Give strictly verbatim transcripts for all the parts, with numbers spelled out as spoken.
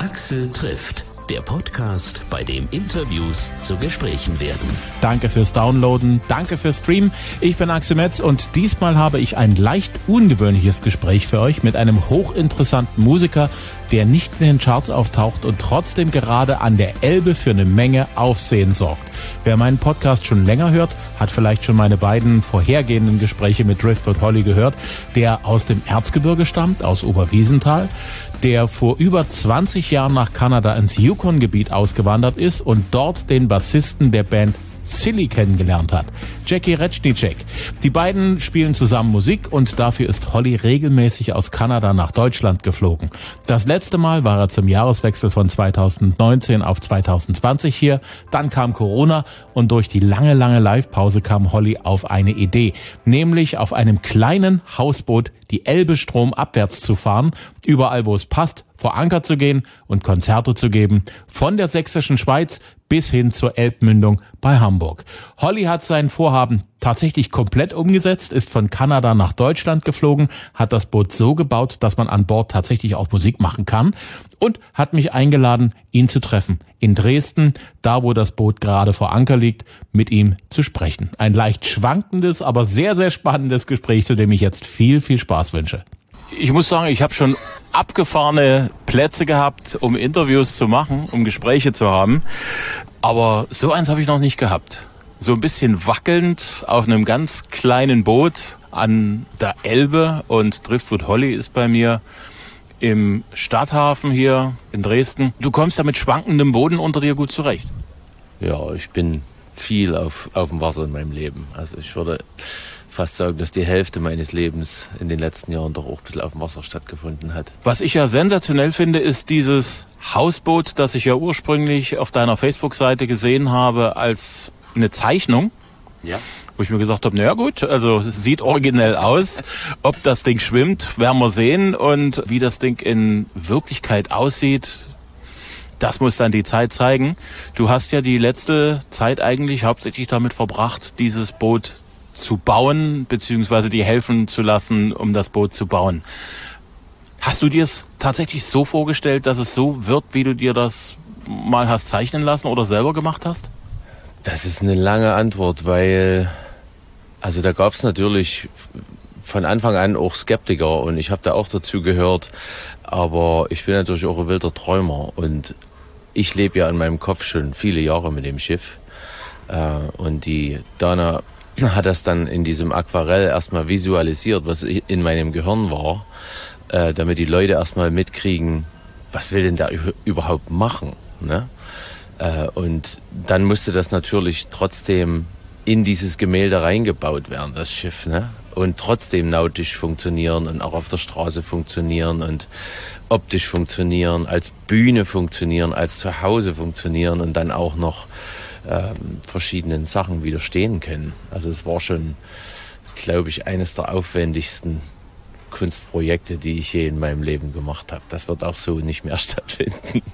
Axel trifft, der Podcast, bei dem Interviews zu Gesprächen werden. Danke fürs Downloaden, danke fürs Streamen. Ich bin Axel Metz und diesmal habe ich ein leicht ungewöhnliches Gespräch für euch mit einem hochinteressanten Musiker, der nicht in den Charts auftaucht und trotzdem gerade an der Elbe für eine Menge Aufsehen sorgt. Wer meinen Podcast schon länger hört, hat vielleicht schon meine beiden vorhergehenden Gespräche mit Drift und Holly gehört, der aus dem Erzgebirge stammt, aus Oberwiesenthal, der vor über zwanzig Jahren nach Kanada ins Yukon-Gebiet ausgewandert ist und dort den Bassisten der Band Silly kennengelernt hat, Jackie Retschnicek. Die beiden spielen zusammen Musik und dafür ist Holly regelmäßig aus Kanada nach Deutschland geflogen. Das letzte Mal war er zum Jahreswechsel von zweitausendneunzehn auf zweitausendzwanzig hier, dann kam Corona und durch die lange, lange Live-Pause kam Holly auf eine Idee, nämlich auf einem kleinen Hausboot die Elbe stromabwärts zu fahren, überall wo es passt, vor Anker zu gehen und Konzerte zu geben, von der sächsischen Schweiz bis hin zur Elbmündung bei Hamburg. Holly hat sein Vorhaben tatsächlich komplett umgesetzt, ist von Kanada nach Deutschland geflogen, hat das Boot so gebaut, dass man an Bord tatsächlich auch Musik machen kann und hat mich eingeladen, ihn zu treffen. In Dresden, da wo das Boot gerade vor Anker liegt, mit ihm zu sprechen. Ein leicht schwankendes, aber sehr, sehr spannendes Gespräch, zu dem ich jetzt viel, viel Spaß wünsche. Ich muss sagen, ich habe schon abgefahrene Plätze gehabt, um Interviews zu machen, um Gespräche zu haben. Aber so eins habe ich noch nicht gehabt. So ein bisschen wackelnd auf einem ganz kleinen Boot an der Elbe. Und Driftwood Holly ist bei mir im Stadthafen hier in Dresden. Du kommst ja mit schwankendem Boden unter dir gut zurecht. Ja, ich bin viel auf, auf dem Wasser in meinem Leben. Also ich würde fast sagen, dass die Hälfte meines Lebens in den letzten Jahren doch auch ein bisschen auf dem Wasser stattgefunden hat. Was ich ja sensationell finde, ist dieses Hausboot, das ich ja ursprünglich auf deiner Facebook-Seite gesehen habe als eine Zeichnung. Ja. Wo ich mir gesagt habe, naja gut, also es sieht originell aus. Ob das Ding schwimmt, werden wir sehen. Und wie das Ding in Wirklichkeit aussieht, das muss dann die Zeit zeigen. Du hast ja die letzte Zeit eigentlich hauptsächlich damit verbracht, dieses Boot zu bauen, beziehungsweise dir helfen zu lassen, um das Boot zu bauen. Hast du dir es tatsächlich so vorgestellt, dass es so wird, wie du dir das mal hast zeichnen lassen oder selber gemacht hast? Das ist eine lange Antwort, weil also da gab es natürlich von Anfang an auch Skeptiker und ich habe da auch dazu gehört, aber ich bin natürlich auch ein wilder Träumer und ich lebe ja in meinem Kopf schon viele Jahre mit dem Schiff und die Dana hat das dann in diesem Aquarell erstmal visualisiert, was in meinem Gehirn war, äh, damit die Leute erstmal mitkriegen, was will denn da überhaupt machen, ne? Äh, und dann musste das natürlich trotzdem in dieses Gemälde reingebaut werden, das Schiff, ne? Und trotzdem nautisch funktionieren und auch auf der Straße funktionieren und optisch funktionieren, als Bühne funktionieren, als Zuhause funktionieren und dann auch noch Ähm, verschiedenen Sachen widerstehen können. Also es war schon, glaube ich, eines der aufwendigsten Kunstprojekte, die ich je in meinem Leben gemacht habe. Das wird auch so nicht mehr stattfinden.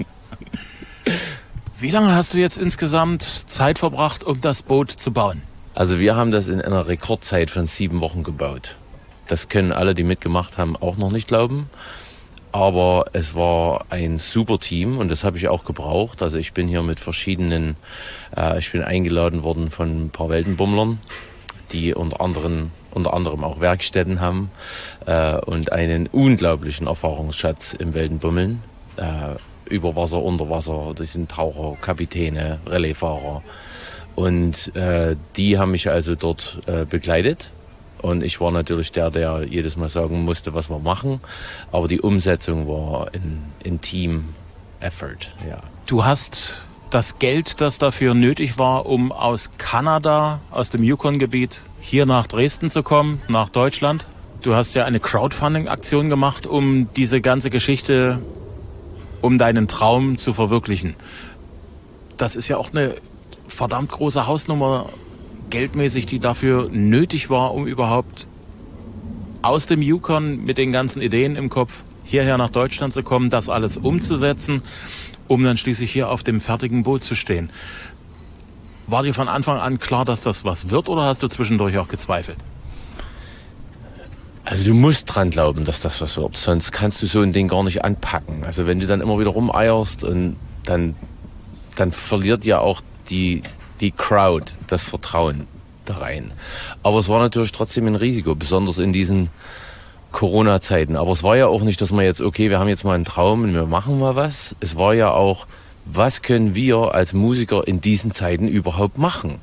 Wie lange hast du jetzt insgesamt Zeit verbracht, um das Boot zu bauen? Also wir haben das in einer Rekordzeit von sieben Wochen gebaut. Das können alle, die mitgemacht haben, auch noch nicht glauben. Aber es war ein super Team und das habe ich auch gebraucht. Also ich bin hier mit verschiedenen, äh, ich bin eingeladen worden von ein paar Weltenbummlern, die unter anderem, unter anderem auch Werkstätten haben äh, und einen unglaublichen Erfahrungsschatz im Weltenbummeln. Äh, über Wasser, unter Wasser, das sind Taucher, Kapitäne, Relaisfahrer. Und äh, die haben mich also dort äh, begleitet. Und ich war natürlich der, der jedes Mal sagen musste, was wir machen. Aber die Umsetzung war in, in Team-Effort, ja. Du hast das Geld, das dafür nötig war, um aus Kanada, aus dem Yukon-Gebiet, hier nach Dresden zu kommen, nach Deutschland. Du hast ja eine Crowdfunding-Aktion gemacht, um diese ganze Geschichte, um deinen Traum zu verwirklichen. Das ist ja auch eine verdammt große Hausnummer, geldmäßig, die dafür nötig war, um überhaupt aus dem Yukon mit den ganzen Ideen im Kopf hierher nach Deutschland zu kommen, das alles umzusetzen, um dann schließlich hier auf dem fertigen Boot zu stehen. War dir von Anfang an klar, dass das was wird, oder hast du zwischendurch auch gezweifelt? Also du musst dran glauben, dass das was wird, sonst kannst du so ein Ding gar nicht anpacken. Also wenn du dann immer wieder rumeierst und dann, dann verliert ja auch die, die Crowd das Vertrauen da rein. Aber es war natürlich trotzdem ein Risiko, besonders in diesen Corona-Zeiten. Aber es war ja auch nicht, dass man jetzt, okay, wir haben jetzt mal einen Traum und wir machen mal was. Es war ja auch, was können wir als Musiker in diesen Zeiten überhaupt machen?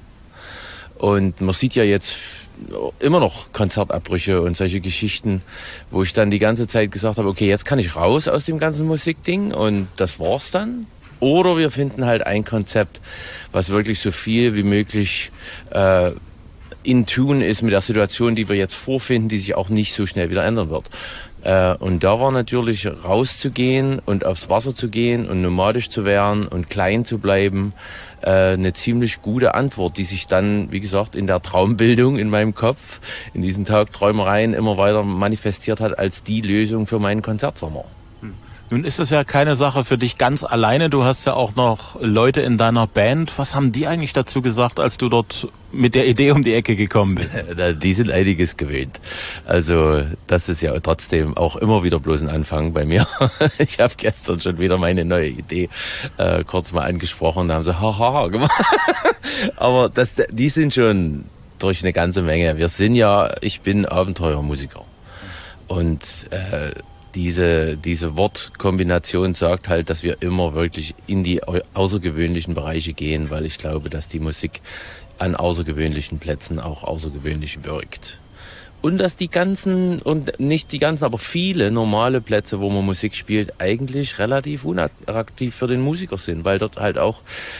Und man sieht ja jetzt immer noch Konzertabbrüche und solche Geschichten, wo ich dann die ganze Zeit gesagt habe, okay, jetzt kann ich raus aus dem ganzen Musikding und das war's dann. Oder wir finden halt ein Konzept, was wirklich so viel wie möglich äh, in Tune ist mit der Situation, die wir jetzt vorfinden, die sich auch nicht so schnell wieder ändern wird. Äh, und da war natürlich rauszugehen und aufs Wasser zu gehen und nomadisch zu werden und klein zu bleiben, äh, eine ziemlich gute Antwort, die sich dann, wie gesagt, in der Traumbildung in meinem Kopf, in diesen Tagträumereien immer weiter manifestiert hat als die Lösung für meinen Konzertsommer. Nun ist das ja keine Sache für dich ganz alleine. Du hast ja auch noch Leute in deiner Band. Was haben die eigentlich dazu gesagt, als du dort mit der Idee um die Ecke gekommen bist? Die sind einiges gewöhnt. Also das ist ja trotzdem auch immer wieder bloß ein Anfang bei mir. Ich habe gestern schon wieder meine neue Idee äh, kurz mal angesprochen. Da haben sie haha gemacht. Aber das, die sind schon durch eine ganze Menge. Wir sind ja, ich bin Abenteuermusiker. Und äh, Diese, diese Wortkombination sagt halt, dass wir immer wirklich in die außergewöhnlichen Bereiche gehen, weil ich glaube, dass die Musik an außergewöhnlichen Plätzen auch außergewöhnlich wirkt. Und dass die ganzen, und nicht die ganzen, aber viele normale Plätze, wo man Musik spielt, eigentlich relativ unattraktiv für den Musiker sind, weil dort halt auch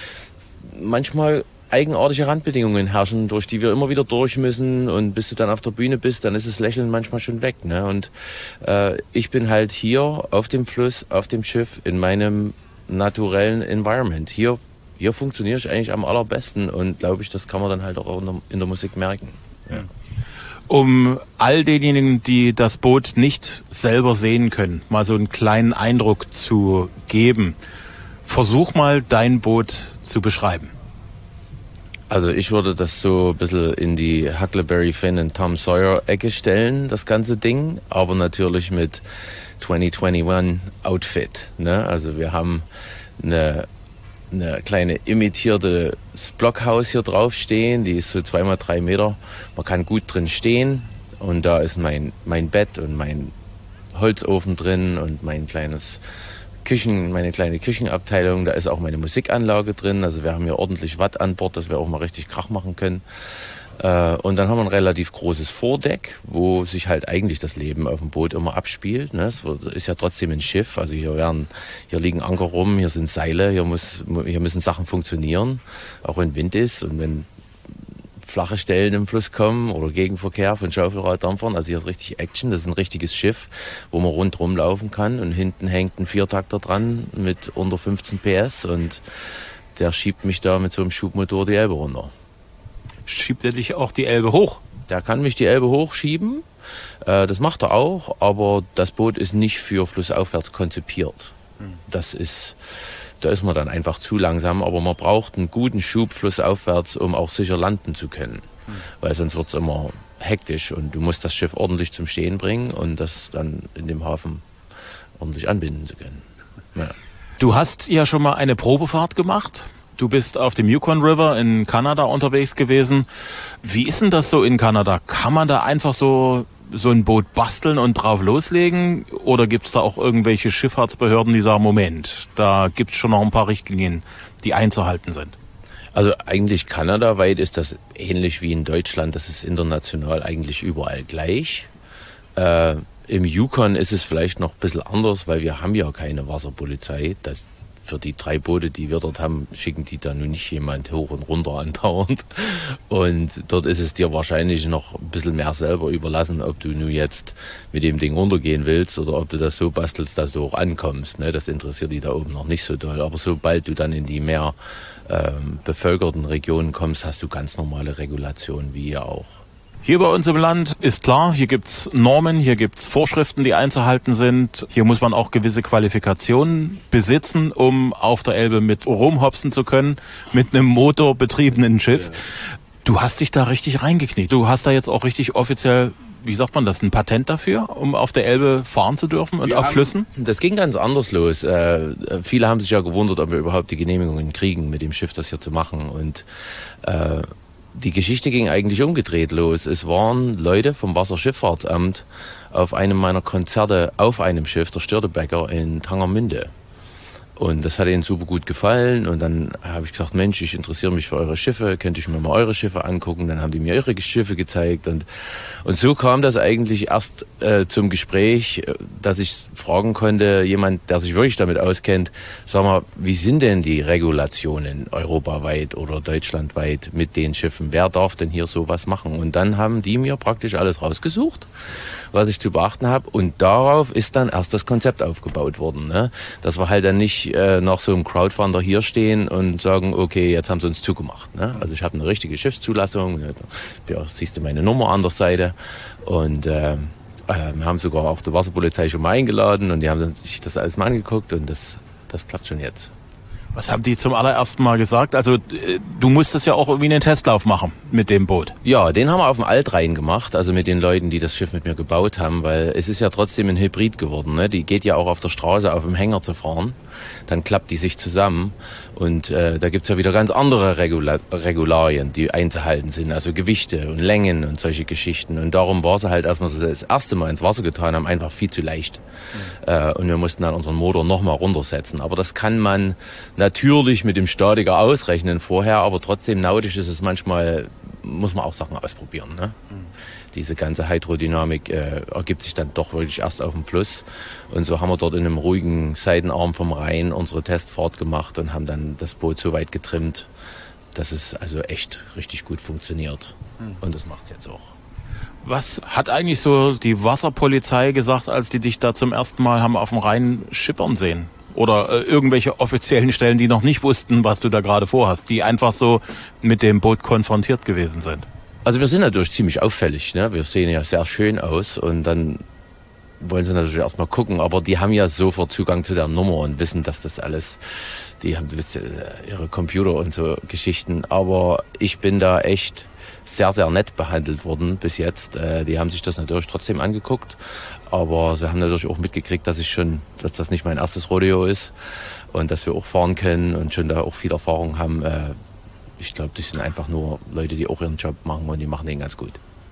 manchmal eigenartige Randbedingungen herrschen, durch die wir immer wieder durch müssen, und bis du dann auf der Bühne bist, dann ist das Lächeln manchmal schon weg. Ne? Und äh, ich bin halt hier auf dem Fluss, auf dem Schiff, in meinem naturellen Environment. Hier, hier funktioniere ich eigentlich am allerbesten und glaube ich, das kann man dann halt auch in der, in der Musik merken. Ja. Um all denjenigen, die das Boot nicht selber sehen können, mal so einen kleinen Eindruck zu geben, versuch mal dein Boot zu beschreiben. Also ich würde das so ein bisschen in die Huckleberry Finn und Tom Sawyer Ecke stellen, das ganze Ding, aber natürlich mit zwanzig einundzwanzig Outfit. Ne? Also wir haben eine, eine kleine imitierte Blockhaus hier drauf stehen, die ist so zwei mal drei Meter. Man kann gut drin stehen und da ist mein, mein Bett und mein Holzofen drin und mein kleines Küchen, meine kleine Küchenabteilung, da ist auch meine Musikanlage drin, also wir haben hier ordentlich Watt an Bord, dass wir auch mal richtig Krach machen können. Äh, und dann haben wir ein relativ großes Vordeck, wo sich halt eigentlich das Leben auf dem Boot immer abspielt. Ne? Es ist ja trotzdem ein Schiff, also hier, werden, hier liegen Anker rum, hier sind Seile, hier, muss, hier müssen Sachen funktionieren, auch wenn Wind ist und wenn flache Stellen im Fluss kommen oder Gegenverkehr von Schaufelraddampfern. Also hier ist richtig Action. Das ist ein richtiges Schiff, wo man rundherum laufen kann. Und hinten hängt ein Viertakter dran mit unter fünfzehn P S und der schiebt mich da mit so einem Schubmotor die Elbe runter. Schiebt er dich auch die Elbe hoch? Der kann mich die Elbe hochschieben. Äh, das macht er auch, aber das Boot ist nicht für flussaufwärts konzipiert. Das ist... Da ist man dann einfach zu langsam, aber man braucht einen guten Schub flussaufwärts, um auch sicher landen zu können. Mhm. Weil sonst wird es immer hektisch und du musst das Schiff ordentlich zum Stehen bringen und das dann in dem Hafen ordentlich anbinden zu können. Ja. Du hast ja schon mal eine Probefahrt gemacht. Du bist auf dem Yukon River in Kanada unterwegs gewesen. Wie ist denn das so in Kanada? Kann man da einfach so... so ein Boot basteln und drauf loslegen? Oder gibt es da auch irgendwelche Schifffahrtsbehörden, die sagen, Moment, da gibt es schon noch ein paar Richtlinien, die einzuhalten sind? Also eigentlich kanadaweit ist das ähnlich wie in Deutschland. Das ist international eigentlich überall gleich. Äh, im Yukon ist es vielleicht noch ein bisschen anders, weil wir haben ja keine Wasserpolizei. Das Für die drei Boote, die wir dort haben, schicken die da nun nicht jemand hoch und runter andauernd. Und dort ist es dir wahrscheinlich noch ein bisschen mehr selber überlassen, ob du nun jetzt mit dem Ding runtergehen willst oder ob du das so bastelst, dass du auch ankommst. Ne? Das interessiert die da oben noch nicht so doll. Aber sobald du dann in die mehr ähm, bevölkerten Regionen kommst, hast du ganz normale Regulationen wie hier auch. Hier bei uns im Land ist klar, hier gibt's Normen, hier gibt's Vorschriften, die einzuhalten sind. Hier muss man auch gewisse Qualifikationen besitzen, um auf der Elbe mit rumhopsen zu können, mit einem motorbetriebenen Schiff. Du hast dich da richtig reingekniet. Du hast da jetzt auch richtig offiziell wie sagt man das, ein Patent dafür, um auf der Elbe fahren zu dürfen und wir auf Flüssen? Das ging ganz anders los. Äh, viele haben sich ja gewundert, ob wir überhaupt die Genehmigungen kriegen, mit dem Schiff das hier zu machen. Und äh, die Geschichte ging eigentlich umgedreht los. Es waren Leute vom Wasserschifffahrtsamt auf einem meiner Konzerte auf einem Schiff, der Störtebecker in Tangermünde. Und das hat ihnen super gut gefallen. Und dann habe ich gesagt, Mensch, ich interessiere mich für eure Schiffe, könnte ich mir mal eure Schiffe angucken. Dann haben die mir ihre Schiffe gezeigt. Und, und so kam das eigentlich erst äh, zum Gespräch, dass ich fragen konnte, jemand, der sich wirklich damit auskennt, sag mal, wie sind denn die Regulationen europaweit oder deutschlandweit mit den Schiffen? Wer darf denn hier sowas machen? Und dann haben die mir praktisch alles rausgesucht, was ich zu beachten habe. Und darauf ist dann erst das Konzept aufgebaut worden. Ne? Das war halt dann nicht äh, nach so einem Crowdfunder hier stehen und sagen, okay, jetzt haben sie uns zugemacht. Ne? Also ich habe eine richtige Schiffszulassung, ja, siehst du meine Nummer an der Seite und äh, äh, wir haben sogar auch die Wasserpolizei schon mal eingeladen und die haben sich das alles mal angeguckt und das, das klappt schon jetzt. Was haben die zum allerersten Mal gesagt? Also du musstest ja auch irgendwie einen Testlauf machen mit dem Boot. Ja, den haben wir auf dem Altrhein gemacht, also mit den Leuten, die das Schiff mit mir gebaut haben, weil es ist ja trotzdem ein Hybrid geworden. Ne? Die geht ja auch auf der Straße auf dem Hänger zu fahren, dann klappt die sich zusammen und äh, da gibt's ja wieder ganz andere Regula- Regularien, die einzuhalten sind, also Gewichte und Längen und solche Geschichten. Und darum war sie halt, als wir sie das erste Mal ins Wasser getan haben, einfach viel zu leicht. Mhm. Äh, und wir mussten dann unseren Motor nochmal runtersetzen. Aber das kann man natürlich mit dem Statiker ausrechnen vorher, aber trotzdem nautisch ist es manchmal, muss man auch Sachen ausprobieren. Ne? Mhm. Diese ganze Hydrodynamik äh, ergibt sich dann doch wirklich erst auf dem Fluss. Und so haben wir dort in einem ruhigen Seitenarm vom Rhein unsere Testfahrt gemacht und haben dann das Boot so weit getrimmt, dass es also echt richtig gut funktioniert. Mhm. Und das macht es jetzt auch. Was hat eigentlich so die Wasserpolizei gesagt, als die dich da zum ersten Mal haben auf dem Rhein schippern sehen? Oder äh, irgendwelche offiziellen Stellen, die noch nicht wussten, was du da gerade vorhast, die einfach so mit dem Boot konfrontiert gewesen sind? Also wir sind natürlich ziemlich auffällig, ne? Wir sehen ja sehr schön aus und dann wollen sie natürlich erstmal gucken, aber die haben ja sofort Zugang zu der Nummer und wissen, dass das alles, die haben ihre Computer und so Geschichten, aber ich bin da echt sehr, sehr nett behandelt worden bis jetzt. Die haben sich das natürlich trotzdem angeguckt, aber sie haben natürlich auch mitgekriegt, dass ich schon, dass das nicht mein erstes Rodeo ist und dass wir auch fahren können und schon da auch viel Erfahrung haben. Ich glaube, das sind einfach nur Leute, die auch ihren Job machen und die machen den ganz gut.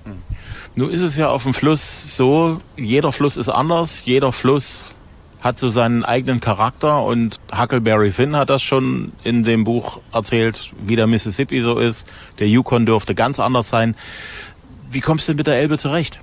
Nun ist es ja auf dem Fluss so, jeder Fluss ist anders, jeder Fluss hat so seinen eigenen Charakter und Huckleberry Finn hat das schon in dem Buch erzählt, wie der Mississippi so ist. Der Yukon dürfte ganz anders sein. Wie kommst du mit der Elbe zurecht?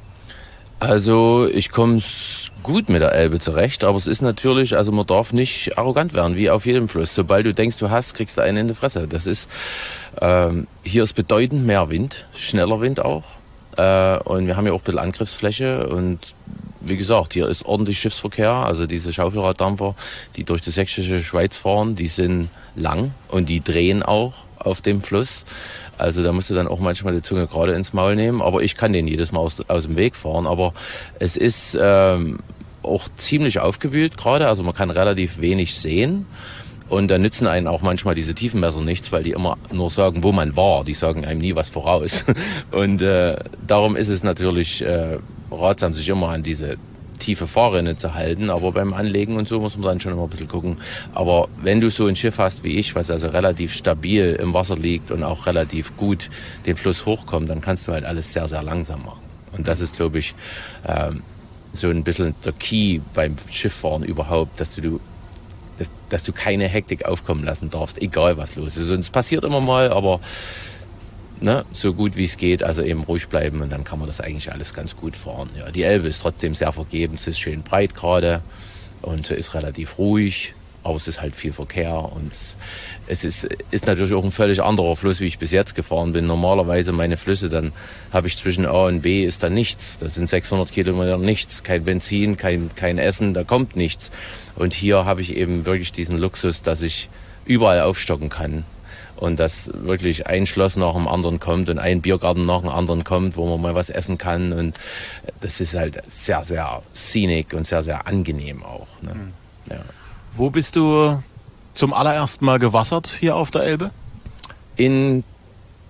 Also ich komme gut mit der Elbe zurecht, aber es ist natürlich, also man darf nicht arrogant werden, wie auf jedem Fluss. Sobald du denkst, du hast, kriegst du einen in die Fresse. Das ist, ähm, hier ist bedeutend mehr Wind, schneller Wind auch. Äh, und wir haben ja auch ein bisschen Angriffsfläche und wie gesagt, hier ist ordentlich Schiffsverkehr. Also diese Schaufelraddampfer, die durch die sächsische Schweiz fahren, die sind lang und die drehen auch auf dem Fluss. Also da musst du dann auch manchmal die Zunge gerade ins Maul nehmen. Aber ich kann den jedes Mal aus, aus dem Weg fahren. Aber es ist ähm, auch ziemlich aufgewühlt gerade. Also man kann relativ wenig sehen. Und da nützen einen auch manchmal diese Tiefenmesser nichts, weil die immer nur sagen, wo man war. Die sagen einem nie was voraus. Und äh, darum ist es natürlich äh, ratsam, sich immer an diese tiefe Fahrrinne zu halten. Aber beim Anlegen und so muss man dann schon immer ein bisschen gucken. Aber wenn du so ein Schiff hast wie ich, was also relativ stabil im Wasser liegt und auch relativ gut den Fluss hochkommt, dann kannst du halt alles sehr, sehr langsam machen. Und das ist, glaube ich, ähm, so ein bisschen der Key beim Schifffahren überhaupt, dass du Dass, dass du keine Hektik aufkommen lassen darfst, egal was los ist. Und es passiert immer mal, aber ne, so gut wie es geht, also eben ruhig bleiben und dann kann man das eigentlich alles ganz gut fahren. Ja, die Elbe ist trotzdem sehr vergeben, es ist schön breit gerade und sie ist relativ ruhig, aber es ist halt viel Verkehr und es ist, ist natürlich auch ein völlig anderer Fluss, wie ich bis jetzt gefahren bin. Normalerweise meine Flüsse, dann habe ich zwischen A und B ist da nichts. Das sind sechshundert Kilometer nichts, kein Benzin, kein, kein Essen, da kommt nichts. Und hier habe ich eben wirklich diesen Luxus, dass ich überall aufstocken kann. Und dass wirklich ein Schloss nach dem anderen kommt und ein Biergarten nach dem anderen kommt, wo man mal was essen kann. Und das ist halt sehr, sehr scenic und sehr, sehr angenehm auch. Ne? Mhm. Ja. Wo bist du zum allerersten Mal gewassert hier auf der Elbe? In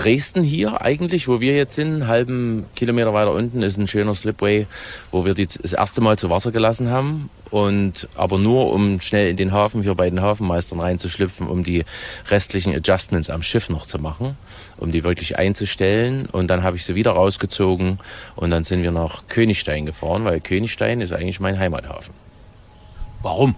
Dresden hier eigentlich, wo wir jetzt sind, einen halben Kilometer weiter unten ist ein schöner Slipway, wo wir die das erste Mal zu Wasser gelassen haben. Und aber nur, um schnell in den Hafen, wir bei den Hafenmeistern reinzuschlüpfen, um die restlichen Adjustments am Schiff noch zu machen, um die wirklich einzustellen. Und dann habe ich sie wieder rausgezogen und dann sind wir nach Königstein gefahren, weil Königstein ist eigentlich mein Heimathafen. Warum?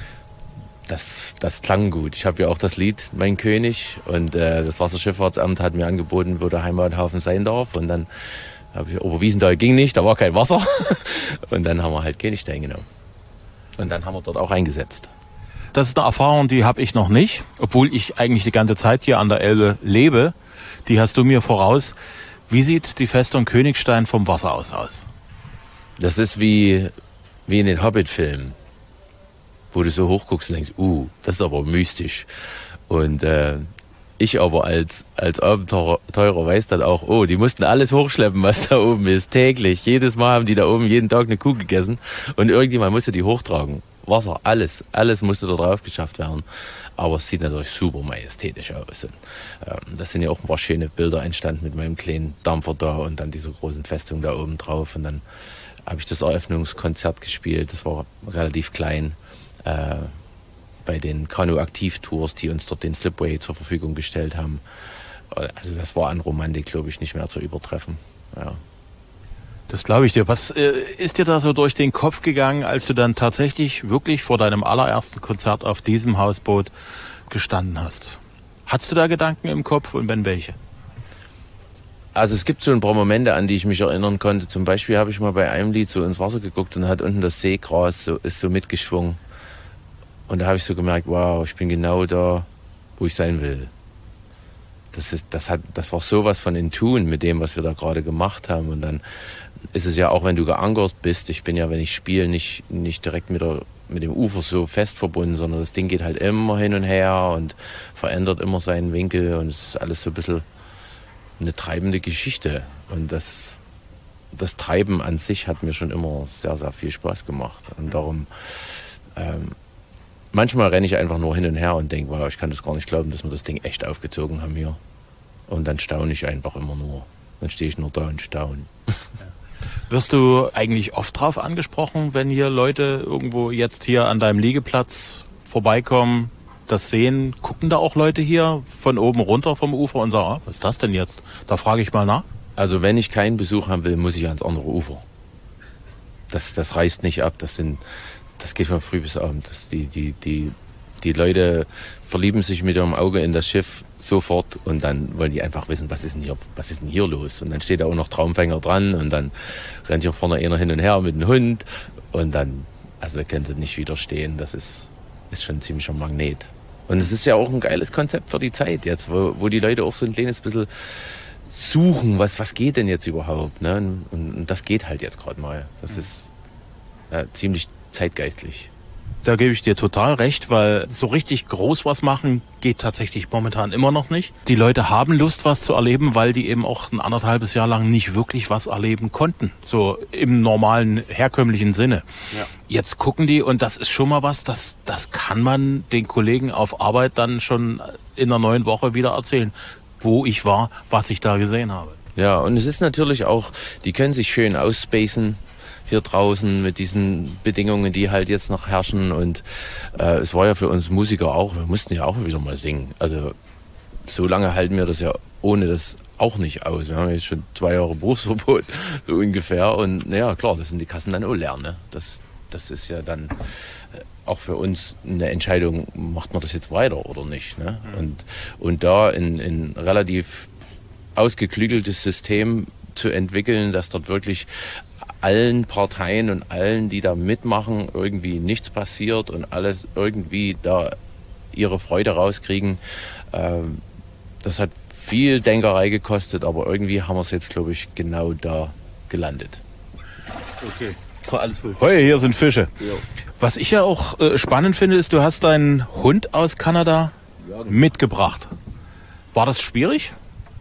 Das, das klang gut. Ich habe ja auch das Lied Mein König und äh, das Wasserschifffahrtsamt hat mir angeboten, wo der Heimathafen sein darf. Und dann habe ich, Oberwiesenthal ging nicht, da war kein Wasser. Und dann haben wir halt Königstein genommen. Und dann haben wir dort auch eingesetzt. Das ist eine Erfahrung, die habe ich noch nicht, obwohl ich eigentlich die ganze Zeit hier an der Elbe lebe. Die hast du mir voraus. Wie sieht die Festung Königstein vom Wasser aus aus? Das ist wie, wie in den Hobbit-Filmen, wo du so hochguckst und denkst, uh, das ist aber mystisch. Und äh, ich aber als, als Abenteurer weiß dann auch, oh, die mussten alles hochschleppen, was da oben ist, täglich. Jedes Mal haben die da oben jeden Tag eine Kuh gegessen und irgendjemand musste die hochtragen. Wasser, alles, alles musste da drauf geschafft werden. Aber es sieht natürlich super majestätisch aus. Und, ähm, das sind ja auch ein paar schöne Bilder entstanden mit meinem kleinen Dampfer da und dann dieser großen Festung da oben drauf. Und dann habe ich das Eröffnungskonzert gespielt, das war relativ klein. Äh, bei den Kanu-Aktiv-Tours, die uns dort den Slipway zur Verfügung gestellt haben. Also das war an Romantik, glaube ich, nicht mehr zu übertreffen. Ja. Das glaube ich dir. Was äh, ist dir da so durch den Kopf gegangen, als du dann tatsächlich wirklich vor deinem allerersten Konzert auf diesem Hausboot gestanden hast? Hattest du da Gedanken im Kopf und wenn welche? Also es gibt so ein paar Momente, an die ich mich erinnern konnte. Zum Beispiel habe ich mal bei einem Lied so ins Wasser geguckt und hat unten das Seegras so, ist so mitgeschwungen. Und da habe ich so gemerkt, wow, ich bin genau da, wo ich sein will. Das, ist, das, hat, das war sowas von in Tune mit dem, was wir da gerade gemacht haben. Und dann ist es ja auch, wenn du geankert bist, ich bin ja, wenn ich spiele, nicht, nicht direkt mit, der, mit dem Ufer so fest verbunden, sondern das Ding geht halt immer hin und her und verändert immer seinen Winkel. Und es ist alles so ein bisschen eine treibende Geschichte. Und das, das Treiben an sich hat mir schon immer sehr, sehr viel Spaß gemacht. Und darum... Ähm, Manchmal renne ich einfach nur hin und her und denke, wow, ich kann das gar nicht glauben, dass wir das Ding echt aufgezogen haben hier. Und dann staune ich einfach immer nur. Dann stehe ich nur da und staune. Wirst du eigentlich oft drauf angesprochen, wenn hier Leute irgendwo jetzt hier an deinem Liegeplatz vorbeikommen, das sehen? Gucken da auch Leute hier von oben runter vom Ufer und sagen, ah, was ist das denn jetzt? Da frage ich mal nach. Also wenn ich keinen Besuch haben will, muss ich ans andere Ufer. Das, das reißt nicht ab, das sind... Das geht von früh bis abend. Das, die, die, die, die Leute verlieben sich mit ihrem Auge in das Schiff sofort und dann wollen die einfach wissen, was ist denn hier, was ist denn hier los? Und dann steht da auch noch Traumfänger dran und dann rennt hier vorne einer hin und her mit einem Hund und dann, also können sie nicht widerstehen. Das ist, ist schon ein ziemlicher Magnet. Und es ist ja auch ein geiles Konzept für die Zeit jetzt, wo, wo die Leute auch so ein kleines bisschen suchen, was, was geht denn jetzt überhaupt? Ne? Und, und das geht halt jetzt gerade mal. Das ist ja, ziemlich zeitgeistlich. Da gebe ich dir total recht, weil so richtig groß was machen geht tatsächlich momentan immer noch nicht. Die Leute haben Lust, was zu erleben, weil die eben auch ein anderthalbes Jahr lang nicht wirklich was erleben konnten. So im normalen, herkömmlichen Sinne. Ja. Jetzt gucken die und das ist schon mal was, das, das kann man den Kollegen auf Arbeit dann schon in der neuen Woche wieder erzählen, wo ich war, was ich da gesehen habe. Ja, und es ist natürlich auch, die können sich schön ausspacen hier draußen mit diesen Bedingungen, die halt jetzt noch herrschen. Und äh, es war ja für uns Musiker auch, wir mussten ja auch wieder mal singen. Also so lange halten wir das ja ohne das auch nicht aus. Wir haben jetzt schon zwei Jahre Berufsverbot, so ungefähr. Und naja, klar, das sind die Kassen dann auch leer. Ne? Das, das ist ja dann auch für uns eine Entscheidung, macht man das jetzt weiter oder nicht. Ne? Mhm. Und, und da ein, ein relativ ausgeklügeltes System zu entwickeln, dass dort wirklich allen Parteien und allen, die da mitmachen, irgendwie nichts passiert und alles irgendwie da ihre Freude rauskriegen. Ähm, das hat viel Denkerei gekostet, aber irgendwie haben wir es jetzt, glaube ich, genau da gelandet. Okay. Alles voll. Hey, hier sind Fische. Jo. Was ich ja auch äh, spannend finde, ist, du hast deinen Hund aus Kanada ja, genau. mitgebracht. War das schwierig?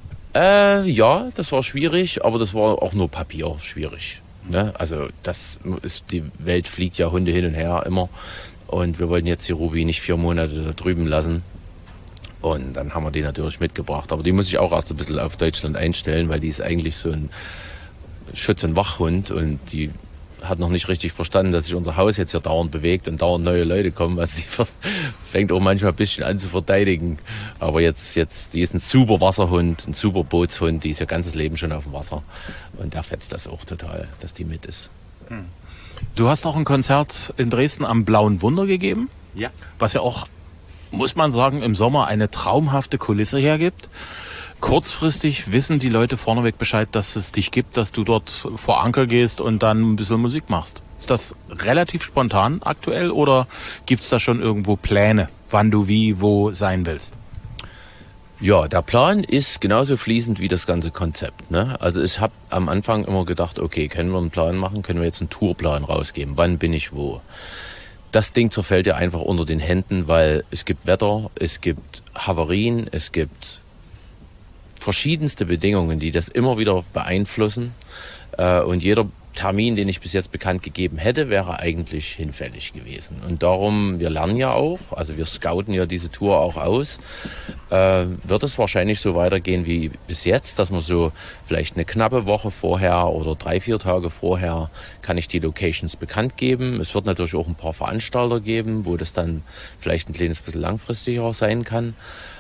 Äh, ja, das war schwierig, aber das war auch nur Papier schwierig. Ne? Also das ist, die Welt fliegt ja Hunde hin und her immer und wir wollten jetzt die Ruby nicht vier Monate da drüben lassen Und dann haben wir die natürlich mitgebracht. Aber die muss ich auch erst ein bisschen auf Deutschland einstellen, weil die ist eigentlich so ein Schutz- und Wachhund und die hat noch nicht richtig verstanden, dass sich unser Haus jetzt hier dauernd bewegt und dauernd neue Leute kommen. Also sie fängt auch manchmal ein bisschen an zu verteidigen. Aber jetzt, jetzt, die ist ein super Wasserhund, ein super Bootshund, die ist ihr ganzes Leben schon auf dem Wasser. Und der fetzt das auch total, dass die mit ist. Du hast auch ein Konzert in Dresden am Blauen Wunder gegeben. Ja. Was ja auch, muss man sagen, im Sommer eine traumhafte Kulisse hergibt. Kurzfristig wissen die Leute vorneweg Bescheid, dass es dich gibt, dass du dort vor Anker gehst und dann ein bisschen Musik machst. Ist das relativ spontan aktuell oder gibt es da schon irgendwo Pläne, wann du wie, wo sein willst? Ja, der Plan ist genauso fließend wie das ganze Konzept. Ne? Also ich habe am Anfang immer gedacht, okay, können wir einen Plan machen, können wir jetzt einen Tourplan rausgeben, wann bin ich wo? Das Ding zerfällt ja einfach unter den Händen, weil es gibt Wetter, es gibt Havarien, es gibt verschiedenste Bedingungen, die das immer wieder beeinflussen. Und jeder Termin, den ich bis jetzt bekannt gegeben hätte, wäre eigentlich hinfällig gewesen. Und darum, wir lernen ja auch, also wir scouten ja diese Tour auch aus, äh, wird es wahrscheinlich so weitergehen wie bis jetzt, dass man so vielleicht eine knappe Woche vorher oder drei, vier Tage vorher kann ich die Locations bekannt geben. Es wird natürlich auch ein paar Veranstalter geben, wo das dann vielleicht ein kleines bisschen langfristiger sein kann.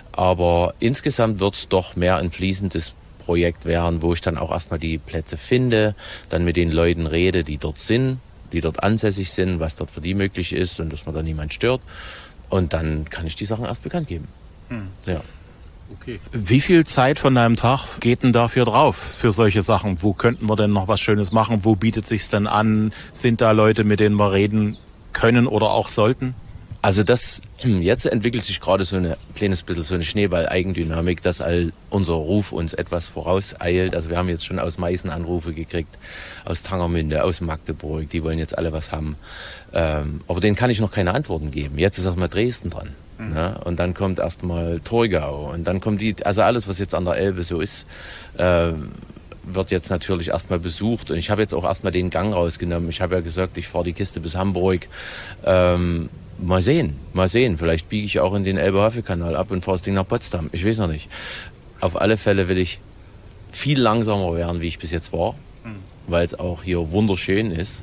Aber insgesamt wird es doch mehr ein fließendes Projekt werden, wo ich dann auch erstmal die Plätze finde, dann mit den Leuten rede, die dort sind, die dort ansässig sind, was dort für die möglich ist und dass man da niemand stört. Und dann kann ich die Sachen erst bekannt geben. Hm. Ja. Okay. Wie viel Zeit von deinem Tag geht denn dafür drauf, für solche Sachen? Wo könnten wir denn noch was Schönes machen? Wo bietet sich's denn an? Sind da Leute, mit denen wir reden können oder auch sollten? Also das, jetzt entwickelt sich gerade so ein kleines bisschen so eine Schneeball-Eigendynamik, dass all unser Ruf uns etwas vorauseilt. Also wir haben jetzt schon aus Meißen Anrufe gekriegt, aus Tangermünde, aus Magdeburg, die wollen jetzt alle was haben. Ähm, aber denen kann ich noch keine Antworten geben. Jetzt ist erstmal Dresden dran. Mhm. Ne? Und dann kommt erstmal Torgau und dann kommt die, also alles, was jetzt an der Elbe so ist, äh, wird jetzt natürlich erstmal besucht. Und ich habe jetzt auch erstmal den Gang rausgenommen. Ich habe ja gesagt, ich fahre die Kiste bis Hamburg. Ähm, Mal sehen, mal sehen. Vielleicht biege ich auch in den Elbe-Havel-Kanal ab und fahre das Ding nach Potsdam. Ich weiß noch nicht. Auf alle Fälle will ich viel langsamer werden, wie ich bis jetzt war, mhm. weil es auch hier wunderschön ist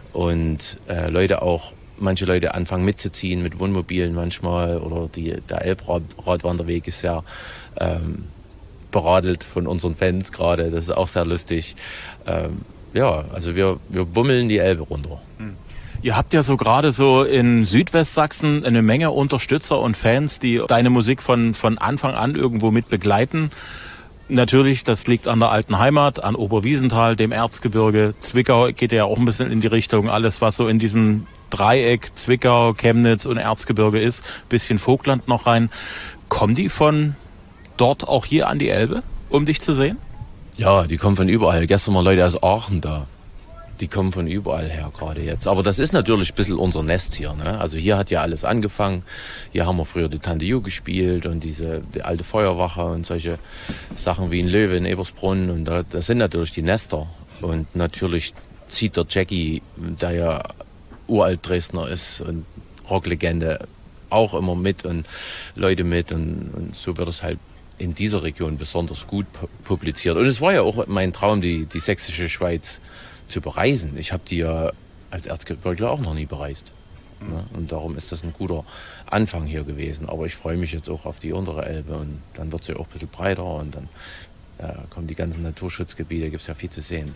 und äh, Leute auch, manche Leute anfangen mitzuziehen mit Wohnmobilen manchmal oder die, der Elbradwanderweg ist sehr ähm, beradelt von unseren Fans gerade. Das ist auch sehr lustig. Ähm, ja, also wir, wir bummeln die Elbe runter. Mhm. Ihr habt ja so gerade so in Südwestsachsen eine Menge Unterstützer und Fans, die deine Musik von, von Anfang an irgendwo mit begleiten. Natürlich, das liegt an der alten Heimat, an Oberwiesenthal, dem Erzgebirge. Zwickau geht ja auch ein bisschen in die Richtung. Alles, was so in diesem Dreieck Zwickau, Chemnitz und Erzgebirge ist, bisschen Vogtland noch rein. Kommen die von dort auch hier an die Elbe, um dich zu sehen? Ja, die kommen von überall. Gestern waren Leute aus Aachen da. Die kommen von überall her gerade jetzt. Aber das ist natürlich ein bisschen unser Nest hier. Ne? Also hier hat ja alles angefangen. Hier haben wir früher die Tante Ju gespielt und diese die alte Feuerwache und solche Sachen wie in Löwe, in Ebersbrunn. Und da, das sind natürlich die Nester. Und natürlich zieht der Jackie, der ja uralt Dresdner ist und Rocklegende, auch immer mit und Leute mit. Und, und so wird es halt in dieser Region besonders gut publiziert. Und es war ja auch mein Traum, die, die sächsische Schweiz zu bereisen. Ich habe die ja als Erzgebirgler auch noch nie bereist. Mhm. Ja, und darum ist das ein guter Anfang hier gewesen. Aber ich freue mich jetzt auch auf die untere Elbe und dann wird sie ja auch ein bisschen breiter und dann äh, kommen die ganzen Naturschutzgebiete, gibt es ja viel zu sehen.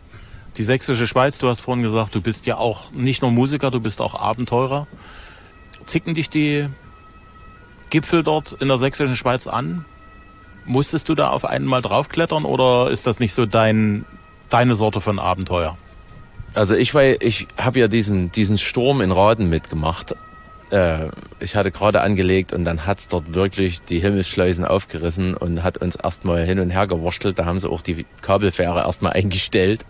Die sächsische Schweiz, du hast vorhin gesagt, du bist ja auch nicht nur Musiker, du bist auch Abenteurer. Zicken dich die Gipfel dort in der sächsischen Schweiz an? Musstest du da auf einen mal draufklettern oder ist das nicht so dein deine Sorte von Abenteuer? Also ich war, ich habe ja diesen, diesen Sturm in Raden mitgemacht. Äh, ich hatte gerade angelegt und dann hat es dort wirklich die Himmelsschleusen aufgerissen und hat uns erstmal hin und her gewurschtelt. Da haben sie auch die Kabelfähre erstmal eingestellt.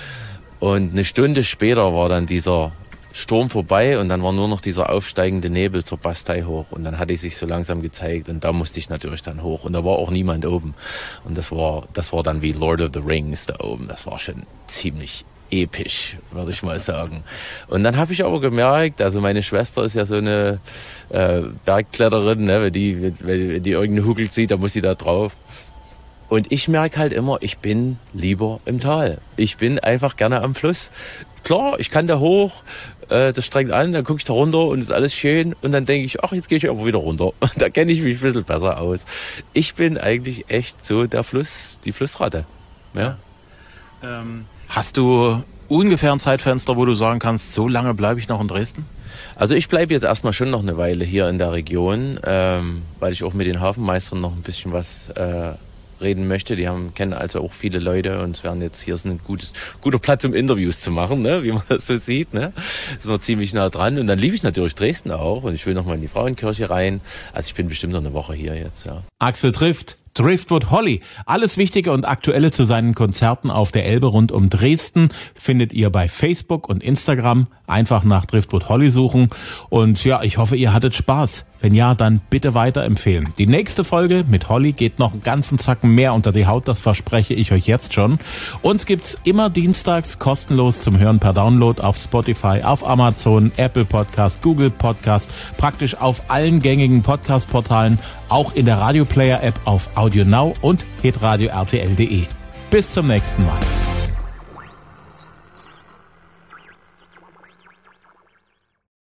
Und eine Stunde später war dann dieser Sturm vorbei und dann war nur noch dieser aufsteigende Nebel zur Bastei hoch und dann hatte ich sich so langsam gezeigt und da musste ich natürlich dann hoch und da war auch niemand oben und das war, das war dann wie Lord of the Rings da oben, das war schon ziemlich episch, würde ich mal sagen. Und dann habe ich aber gemerkt, also meine Schwester ist ja so eine äh, Bergkletterin, ne? wenn, die, wenn, wenn die irgendeinen Hügel sieht, dann muss sie da drauf. Und ich merke halt immer, ich bin lieber im Tal. Ich bin einfach gerne am Fluss. Klar, ich kann da hoch, äh, das strengt an, dann gucke ich da runter und ist alles schön. Und dann denke ich, ach, jetzt gehe ich aber wieder runter. Da kenne ich mich ein bisschen besser aus. Ich bin eigentlich echt so der Fluss, die Flussratte. Ja. Ähm, hast du ungefähr ein Zeitfenster, wo du sagen kannst, so lange bleibe ich noch in Dresden? Also ich bleibe jetzt erstmal schon noch eine Weile hier in der Region, ähm, weil ich auch mit den Hafenmeistern noch ein bisschen was äh, reden möchte. Die haben, kennen also auch viele Leute und es werden jetzt hier ist ein gutes, guter Platz, um Interviews zu machen, ne? Wie man das so sieht. Ne? Ist man ziemlich nah dran. Und dann lief ich natürlich Dresden auch und ich will noch mal in die Frauenkirche rein. Also ich bin bestimmt noch eine Woche hier jetzt. Ja. Axel trifft Driftwood Holly. Alles Wichtige und Aktuelle zu seinen Konzerten auf der Elbe rund um Dresden findet ihr bei Facebook und Instagram. Einfach nach Driftwood Holly suchen. Und ja, ich hoffe, ihr hattet Spaß. Wenn ja, dann bitte weiterempfehlen. Die nächste Folge mit Holly geht noch einen ganzen Zacken mehr unter die Haut, das verspreche ich euch jetzt schon. Uns gibt's immer dienstags kostenlos zum Hören per Download auf Spotify, auf Amazon, Apple Podcast, Google Podcast, praktisch auf allen gängigen Podcast-Portalen, auch in der Radio Player App auf Audio Now und hitradio R T L punkt de. Bis zum nächsten Mal.